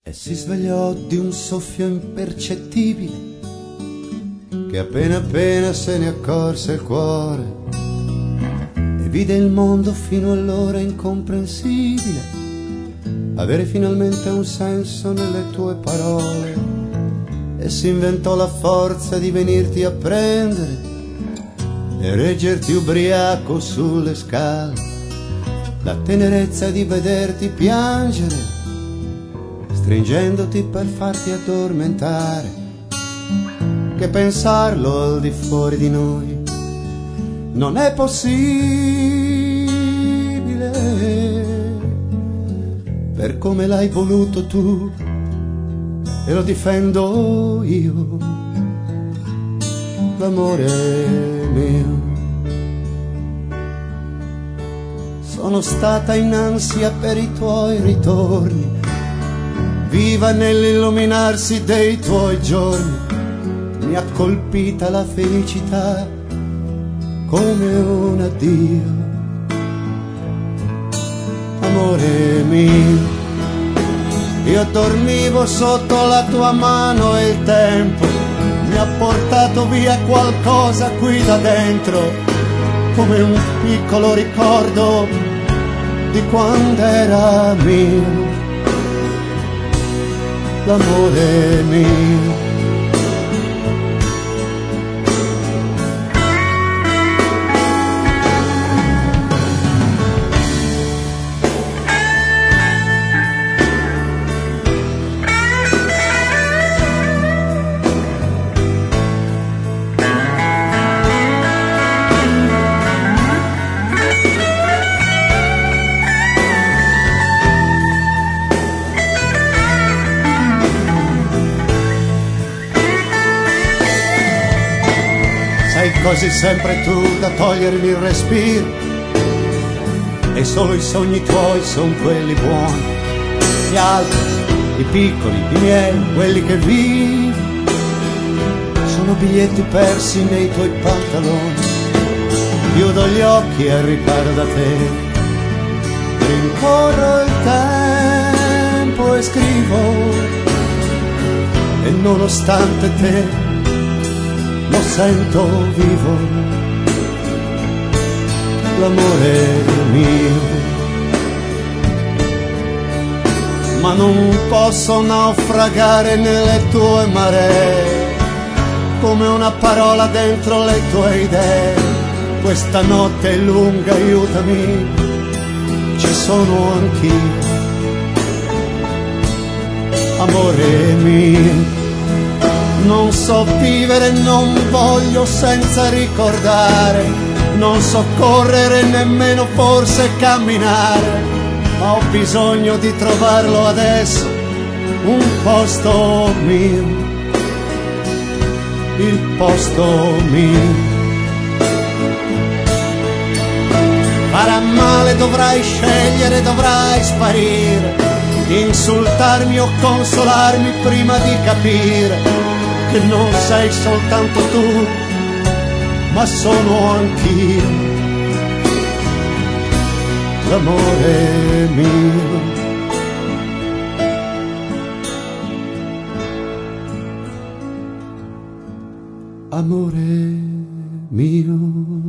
e si svegliò di un soffio impercettibile che appena appena se ne accorse il cuore e vide il mondo fino allora incomprensibile avere finalmente un senso nelle tue parole e si inventò la forza di venirti a prendere e reggerti ubriaco sulle scale, la tenerezza di vederti piangere, stringendoti per farti addormentare, che pensarlo al di fuori di noi non è possibile, per come l'hai voluto tu e lo difendo io, l'amore mio. Sono stata in ansia per i tuoi ritorni, viva nell'illuminarsi dei tuoi giorni, mi ha colpita la felicità come un addio, amore mio. Io dormivo sotto la tua mano e il tempo mi ha portato via qualcosa qui da dentro, come un piccolo ricordo di quando era mio, l'amore mio. Sei così sempre tu da togliermi il respiro e solo i sogni tuoi son quelli buoni, gli altri, i piccoli, i miei, quelli che vivi sono biglietti persi nei tuoi pantaloni. Chiudo gli occhi e riparo da te, rincorro il tempo e scrivo e nonostante te lo sento vivo, l'amore mio. Ma non posso naufragare nelle tue maree, come una parola dentro le tue idee. Questa notte è lunga, aiutami, ci sono anch'io, amore mio. Non so vivere, non voglio senza ricordare, non so correre nemmeno forse camminare, ma ho bisogno di trovarlo adesso, un posto mio, il posto mio. Farà male, dovrai scegliere, dovrai sparire, insultarmi o consolarmi prima di capire che non sei soltanto tu, ma sono anch'io, l'amore mio. Amore mio.